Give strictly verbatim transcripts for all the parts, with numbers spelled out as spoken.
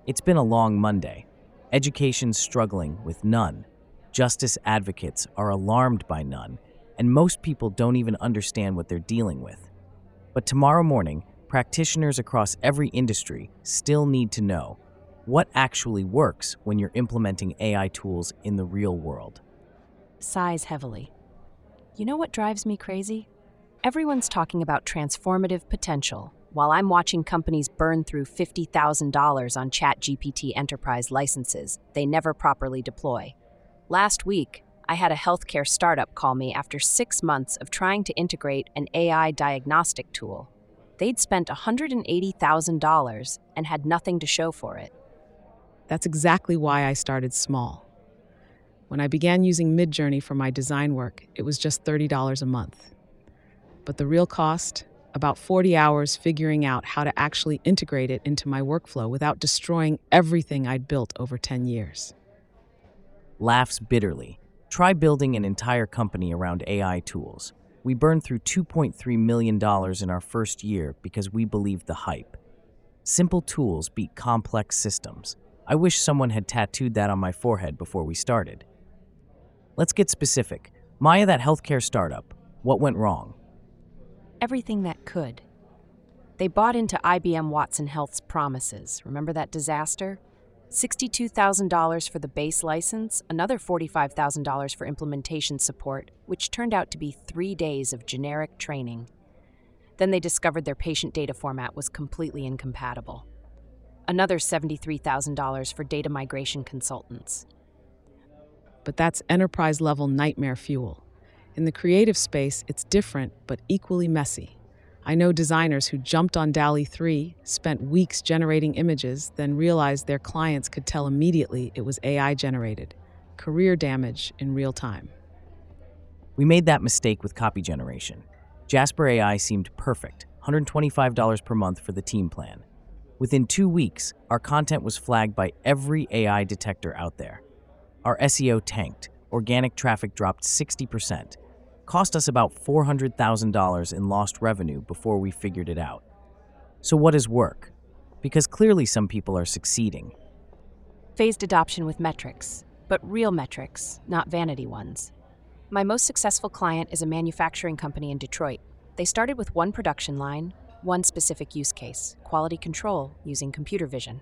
It's been a long Monday. Education's struggling with none. Justice advocates are alarmed by none, and most people don't even understand what they're dealing with. But tomorrow morning, practitioners across every industry still need to know what actually works when you're implementing A I tools in the real world. Sighs heavily. You know what drives me crazy? Everyone's talking about transformative potential, while I'm watching companies burn through fifty thousand dollars on ChatGPT Enterprise licenses they never properly deploy. Last week, I had a healthcare startup call me after six months of trying to integrate an A I diagnostic tool. They'd spent one hundred eighty thousand dollars and had nothing to show for it. That's exactly why I started small. When I began using Midjourney for my design work, it was just thirty dollars a month. But the real cost? About forty hours figuring out how to actually integrate it into my workflow without destroying everything I'd built over ten years. Laughs bitterly. Try building an entire company around A I tools. We burned through two point three million dollars in our first year because we believed the hype. Simple tools beat complex systems. I wish someone had tattooed that on my forehead before we started. Let's get specific. Maya, that healthcare startup, what went wrong? Everything that could. They bought into I B M Watson Health's promises. Remember that disaster? sixty-two thousand dollars for the base license, another forty-five thousand dollars for implementation support, which turned out to be three days of generic training. Then they discovered their patient data format was completely incompatible. Another seventy-three thousand dollars for data migration consultants. But that's enterprise-level nightmare fuel. In the creative space, it's different but equally messy. I know designers who jumped on DALL-E three, spent weeks generating images, then realized their clients could tell immediately it was A I-generated. Career damage in real time. We made that mistake with copy generation. Jasper A I seemed perfect, one hundred twenty-five dollars per month for the team plan. Within two weeks, our content was flagged by every A I detector out there. Our S E O tanked, organic traffic dropped sixty percent. Cost us about four hundred thousand dollars in lost revenue before we figured it out. So what does work? Because clearly some people are succeeding. Phased adoption with metrics, but real metrics, not vanity ones. My most successful client is a manufacturing company in Detroit. They started with one production line, one specific use case, quality control using computer vision.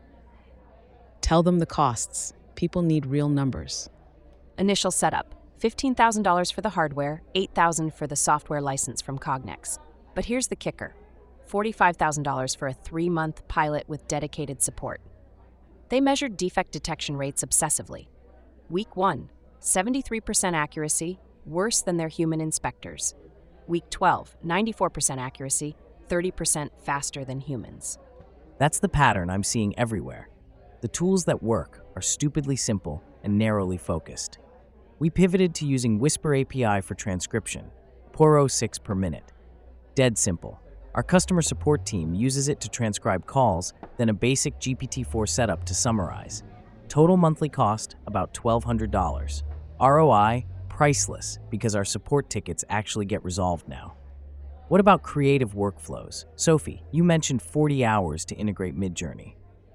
Tell them the costs. People need real numbers. Initial setup. fifteen thousand dollars for the hardware, eight thousand dollars for the software license from Cognex. But here's the kicker, forty-five thousand dollars for a three-month pilot with dedicated support. They measured defect detection rates obsessively. Week one, seventy-three percent accuracy, worse than their human inspectors. Week twelve, ninety-four percent accuracy, thirty percent faster than humans. That's the pattern I'm seeing everywhere. The tools that work are stupidly simple and narrowly focused. We pivoted to using Whisper A P I for transcription, zero point zero six per minute. Dead simple. Our customer support team uses it to transcribe calls, then a basic G P T four setup to summarize. Total monthly cost, about twelve hundred dollars. R O I, priceless, because our support tickets actually get resolved now. What about creative workflows? Sophie, you mentioned forty hours to integrate Midjourney.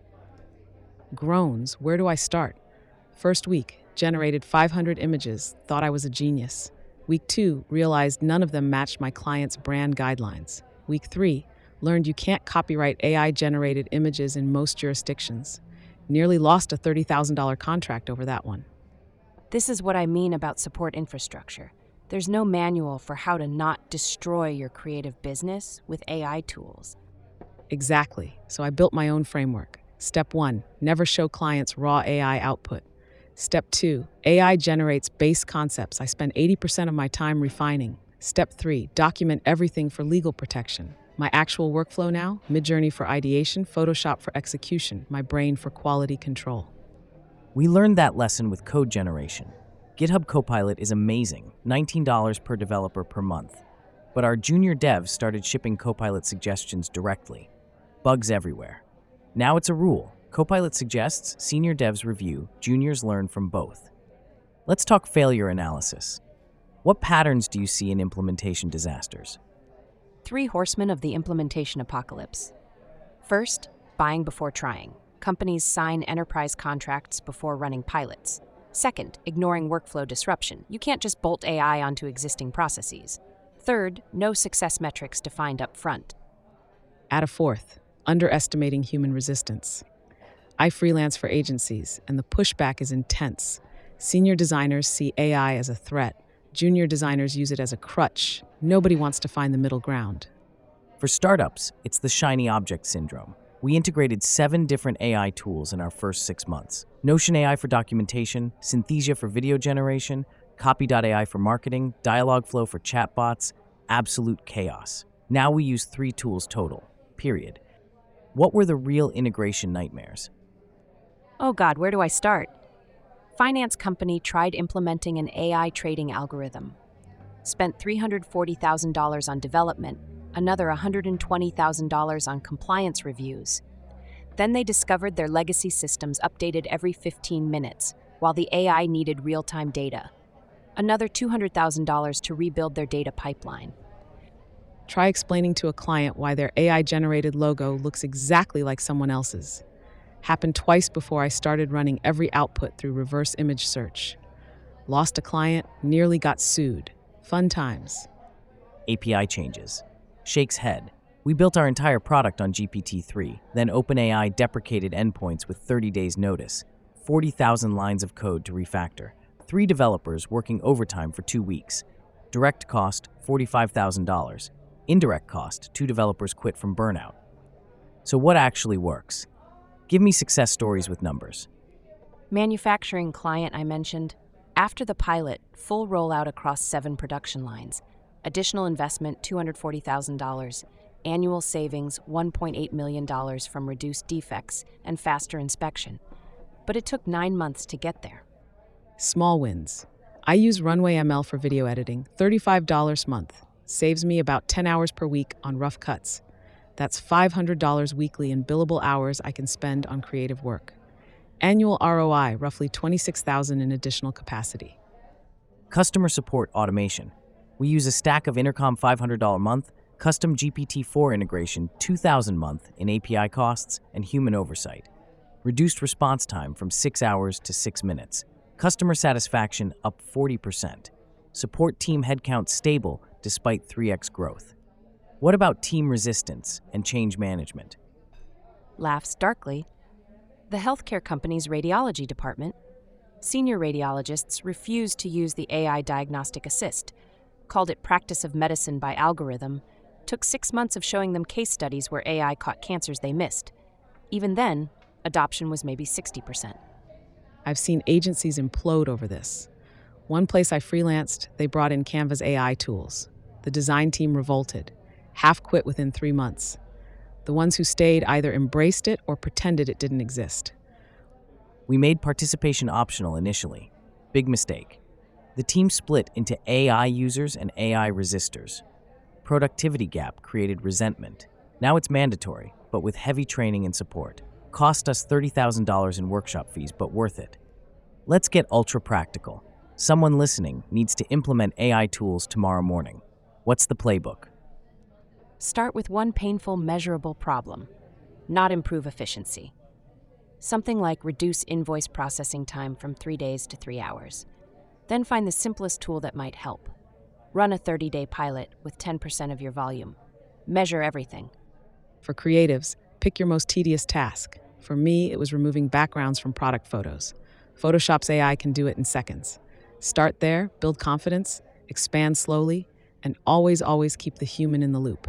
Groans, where do I start? First week, generated five hundred images, thought I was a genius. Week two, realized none of them matched my client's brand guidelines. Week three, learned you can't copyright A I-generated images in most jurisdictions. Nearly lost a thirty thousand dollars contract over that one. This is what I mean about support infrastructure. There's no manual for how to not destroy your creative business with A I tools. Exactly. So I built my own framework. Step one, never show clients raw A I output. Step two, A I generates base concepts I spend eighty percent of my time refining. Step three, document everything for legal protection. My actual workflow now, Midjourney for ideation, Photoshop for execution, my brain for quality control. We learned that lesson with code generation. GitHub Copilot is amazing, nineteen dollars per developer per month. But our junior devs started shipping Copilot suggestions directly. Bugs everywhere. Now it's a rule. Copilot suggests, senior devs review, juniors learn from both. Let's talk failure analysis. What patterns do you see in implementation disasters? Three horsemen of the implementation apocalypse. First, buying before trying. Companies sign enterprise contracts before running pilots. Second, ignoring workflow disruption. You can't just bolt A I onto existing processes. Third, no success metrics defined up front. Add a fourth, underestimating human resistance. I freelance for agencies, and the pushback is intense. Senior designers see A I as a threat. Junior designers use it as a crutch. Nobody wants to find the middle ground. For startups, it's the shiny object syndrome. We integrated seven different A I tools in our first six months. Notion A I for documentation, Synthesia for video generation, Copy dot A I for marketing, Dialogflow for chatbots, absolute chaos. Now we use three tools total, period. What were the real integration nightmares? Oh God, where do I start? Finance company tried implementing an A I trading algorithm. Spent three hundred forty thousand dollars on development, another one hundred twenty thousand dollars on compliance reviews. Then they discovered their legacy systems updated every fifteen minutes, while the A I needed real-time data. Another two hundred thousand dollars to rebuild their data pipeline. Try explaining to a client why their A I-generated logo looks exactly like someone else's. Happened twice before I started running every output through reverse image search. Lost a client, nearly got sued. Fun times. A P I changes. Shakes head. We built our entire product on G P T three, then OpenAI deprecated endpoints with thirty days notice, forty thousand lines of code to refactor, three developers working overtime for two weeks. Direct cost, forty-five thousand dollars. Indirect cost, two developers quit from burnout. So what actually works? Give me success stories with numbers. Manufacturing client I mentioned. After the pilot, full rollout across seven production lines. Additional investment, two hundred forty thousand dollars. Annual savings, one point eight million dollars from reduced defects and faster inspection. But it took nine months to get there. Small wins. I use Runway M L for video editing, thirty-five dollars a month. Saves me about ten hours per week on rough cuts. That's five hundred dollars weekly in billable hours I can spend on creative work. Annual R O I, roughly twenty-six thousand dollars in additional capacity. Customer support automation. We use a stack of Intercom five hundred dollars a month, custom G P T four integration two thousand dollars a month in A P I costs and human oversight. Reduced response time from six hours to six minutes. Customer satisfaction up forty percent. Support team headcount stable despite three x growth. What about team resistance and change management? Laughs darkly. The healthcare company's radiology department. Senior radiologists refused to use the A I diagnostic assist, called it practice of medicine by algorithm, took six months of showing them case studies where A I caught cancers they missed. Even then, adoption was maybe sixty percent. I've seen agencies implode over this. One place I freelanced, they brought in Canva's A I tools. The design team revolted. Half quit within three months. The ones who stayed either embraced it or pretended it didn't exist. We made participation optional initially. Big mistake. The team split into A I users and A I resistors. Productivity gap created resentment. Now it's mandatory, but with heavy training and support. Cost us thirty thousand dollars in workshop fees, but worth it. Let's get ultra practical. Someone listening needs to implement A I tools tomorrow morning. What's the playbook? Start with one painful, measurable problem, not improve efficiency. Something like reduce invoice processing time from three days to three hours. Then find the simplest tool that might help. Run a thirty-day pilot with ten percent of your volume. Measure everything. For creatives, pick your most tedious task. For me, it was removing backgrounds from product photos. Photoshop's A I can do it in seconds. Start there, build confidence, expand slowly, and always, always keep the human in the loop.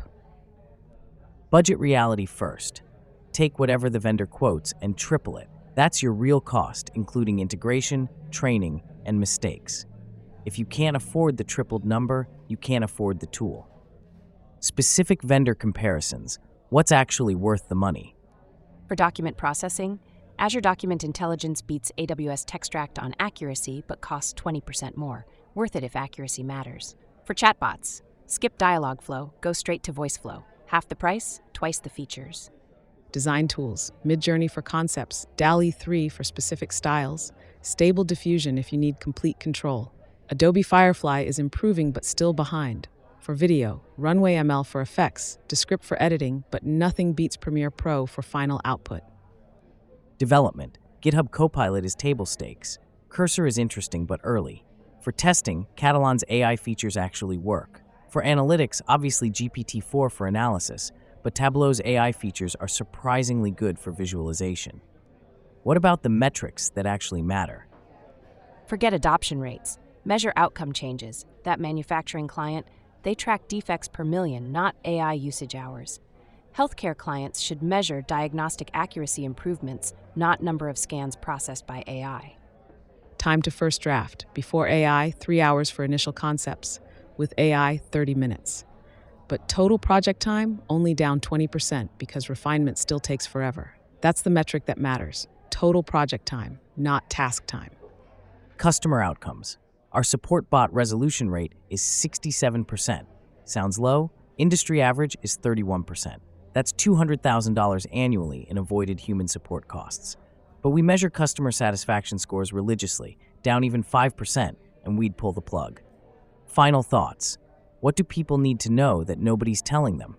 Budget reality first. Take whatever the vendor quotes and triple it. That's your real cost, including integration, training, and mistakes. If you can't afford the tripled number, you can't afford the tool. Specific vendor comparisons. What's actually worth the money? For document processing, Azure Document Intelligence beats A W S Textract on accuracy but costs twenty percent more. Worth it if accuracy matters. For chatbots, skip Dialogflow, go straight to VoiceFlow. Half the price, twice the features. Design tools, Midjourney for concepts, DALL-E three for specific styles, Stable Diffusion if you need complete control. Adobe Firefly is improving but still behind. For video, Runway M L for effects, Descript for editing, but nothing beats Premiere Pro for final output. Development. GitHub Copilot is table stakes. Cursor is interesting but early. For testing, Catalan's A I features actually work. For analytics, obviously G P T four for analysis, but Tableau's A I features are surprisingly good for visualization. What about the metrics that actually matter? Forget adoption rates. Measure outcome changes. That manufacturing client, they track defects per million, not A I usage hours. Healthcare clients should measure diagnostic accuracy improvements, not number of scans processed by A I. Time to first draft. Before A I, three hours for initial concepts. With A I, thirty minutes. But total project time, only down twenty percent because refinement still takes forever. That's the metric that matters. Total project time, not task time. Customer outcomes. Our support bot resolution rate is sixty-seven percent. Sounds low? Industry average is thirty-one percent. That's two hundred thousand dollars annually in avoided human support costs. But we measure customer satisfaction scores religiously, down even five percent, and we'd pull the plug. Final thoughts. What do people need to know that nobody's telling them?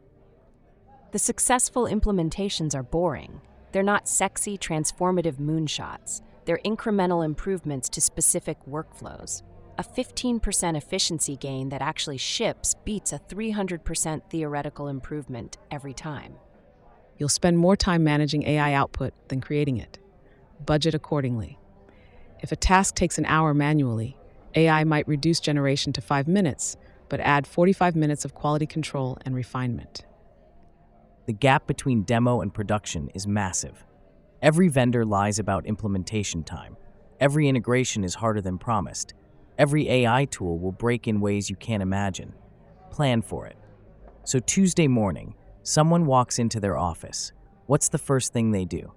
The successful implementations are boring. They're not sexy, transformative moonshots. They're incremental improvements to specific workflows. A fifteen percent efficiency gain that actually ships beats a three hundred percent theoretical improvement every time. You'll spend more time managing A I output than creating it. Budget accordingly. If a task takes an hour manually, A I might reduce generation to five minutes, but add forty-five minutes of quality control and refinement. The gap between demo and production is massive. Every vendor lies about implementation time. Every integration is harder than promised. Every A I tool will break in ways you can't imagine. Plan for it. So Tuesday morning, someone walks into their office. What's the first thing they do?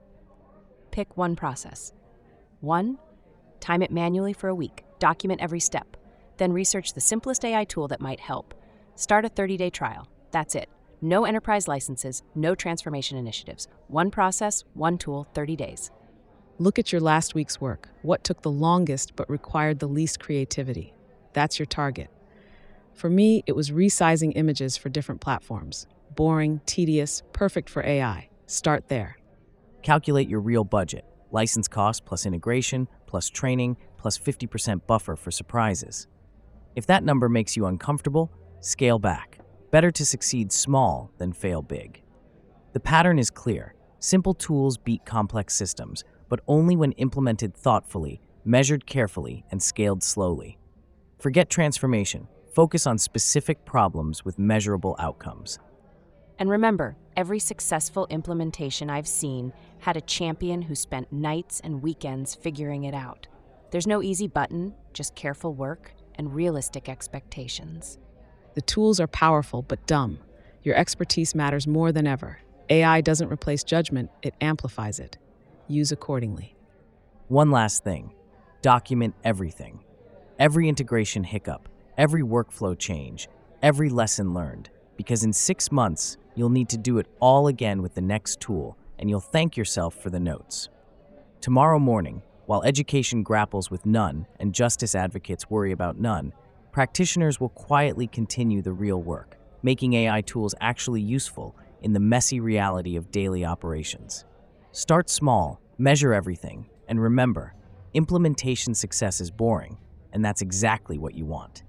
Pick one process. One, time it manually for a week. Document every step. Then research the simplest A I tool that might help. Start a thirty-day trial. That's it. No enterprise licenses, no transformation initiatives. One process, one tool, thirty days. Look at your last week's work. What took the longest but required the least creativity? That's your target. For me, it was resizing images for different platforms. Boring, tedious, perfect for A I. Start there. Calculate your real budget. License cost plus integration, plus training, plus fifty percent buffer for surprises. If that number makes you uncomfortable, scale back. Better to succeed small than fail big. The pattern is clear. Simple tools beat complex systems, but only when implemented thoughtfully, measured carefully, and scaled slowly. Forget transformation. Focus on specific problems with measurable outcomes. And remember, every successful implementation I've seen had a champion who spent nights and weekends figuring it out. There's no easy button, just careful work and realistic expectations. The tools are powerful but dumb. Your expertise matters more than ever. A I doesn't replace judgment, it amplifies it. Use accordingly. One last thing. Document everything. Every integration hiccup, every workflow change, every lesson learned. Because in six months, you'll need to do it all again with the next tool, and you'll thank yourself for the notes. Tomorrow morning, while education grapples with none and justice advocates worry about none, practitioners will quietly continue the real work, making A I tools actually useful in the messy reality of daily operations. Start small, measure everything, and remember, implementation success is boring, and that's exactly what you want.